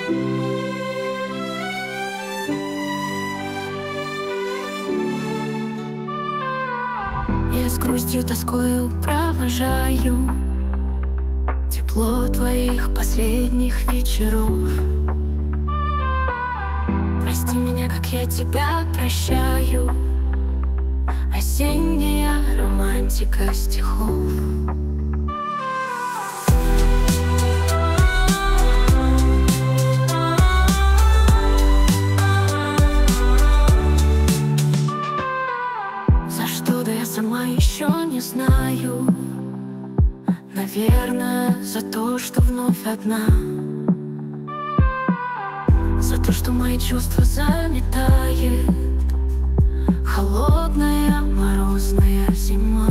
Я с грустью, тоскою провожаю тепло твоих последних вечеров. Прости меня, как я тебя прощаю, осенняя романтика стихов. За что, да я сама еще не знаю. Наверное, за то, что вновь одна, за то, что мои чувства заметает холодная морозная зима.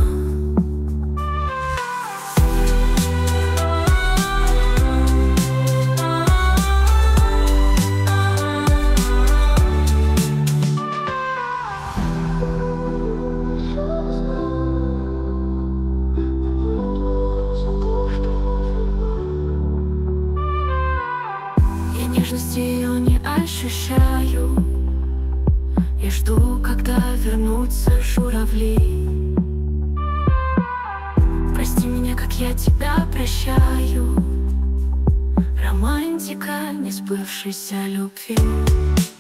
Нежности ее не ощущаю. Я жду, когда вернутся журавли. Прости меня, как я тебя прощаю. Романтика несбывшейся любви.